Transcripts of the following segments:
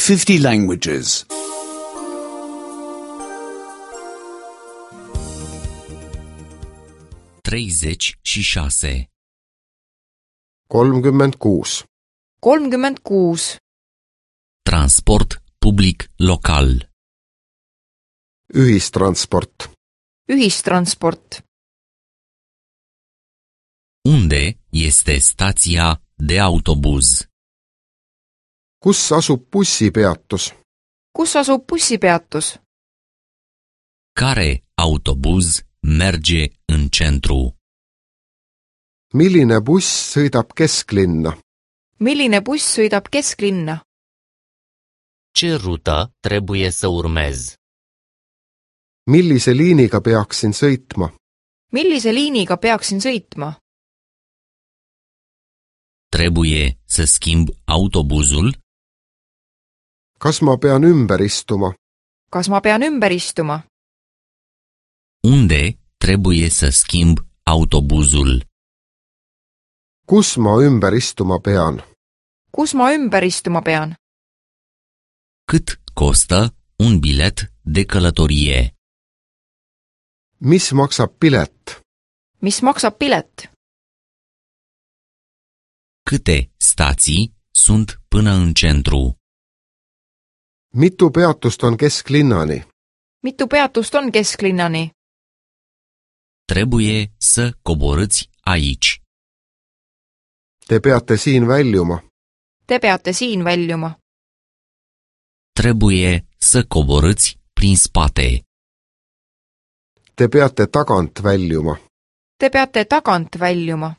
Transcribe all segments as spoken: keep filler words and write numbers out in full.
fifty languages. treizeci și șase. kolmkümmend kuus, kolmkümmend kuus. Transport public local. ühistransport. Ühistransport. Unde este stația de autobuz? Kus asub bussipeatus? Kus asub bussipeatus? Care autobuz merge în centru? Milline buss sõidab kesklinna? Milline buss sõidab kesklinna? Ce rută trebuie să urmez? Millise liiniga peaksin sõitma? Millise liiniga peaksin sõitma? Trebuie să schimb autobuzul? Kas ma pean ümber istuma? Kas ma pean ümber istuma? Unde trebuie să schimb autobuzul? Kus ma ümber istuma pean? Kus ma ümber istuma pean? Cât costă un bilet de călătorie? Mis maksab pilet? Mis maksab pilet? Câte stații sunt până în centru? Mitu peatust on kesklinnani? Mitu peatust on kesklinnani? Trebuie să coborâți aici. Te peate siin väljuma. Te peate siin väljuma. Trebuie să coborâți prin spate. Te peate tagant väljuma. Te peate tagant väljuma.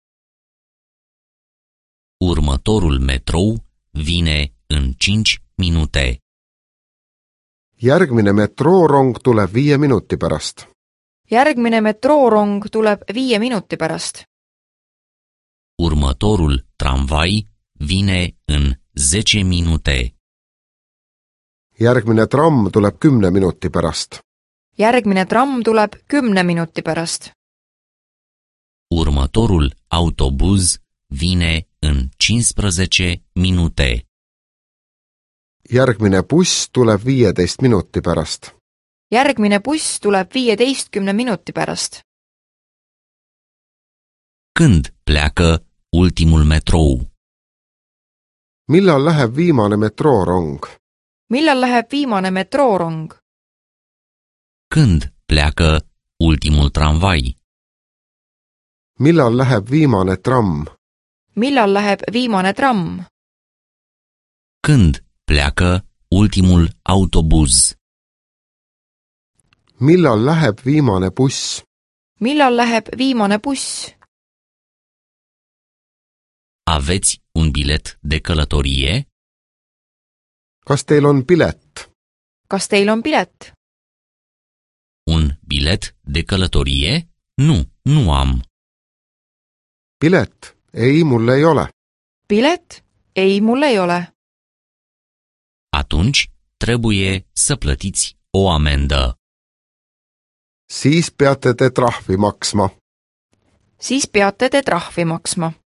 Următorul metrou vine în cinci minute. Järgmine metroorong tuleb viie minuti pärast. Järgmine metroorong tuleb viie minuti pärast. Următorul tramvai vine în zece minute. Järgmine tramm tuleb kümne minuti pärast. Järgmine tramm tuleb kümne minuti pärast. Următorul autobuz vine în cincisprezece minute. Järgmine buss tuleb viieteist minuti pärast. Järgmine buss tuleb viieteistkümne minuti pärast. Când pleacă ultimul metrou? Millal läheb viimane metroorong? Millal läheb viimane metroorong? Când pleacă ultimul tramvai? Millal läheb viimane tramm? Millal läheb viimane tramm? Când pleacă ultimul autobuz? Millal läheb viimane buss? Millal läheb viimane buss? Aveți un bilet de călătorie? Kas teil on pilet? Kas teil on pilet? Un bilet de călătorie? Nu, nu am. Pilet? Ei, mul ei ole. Pilet? Ei, mul ei ole. Atunci trebuie să plătiți o amendă. Siis peate te trahvi maksma. Siis peate te trahvi maksma.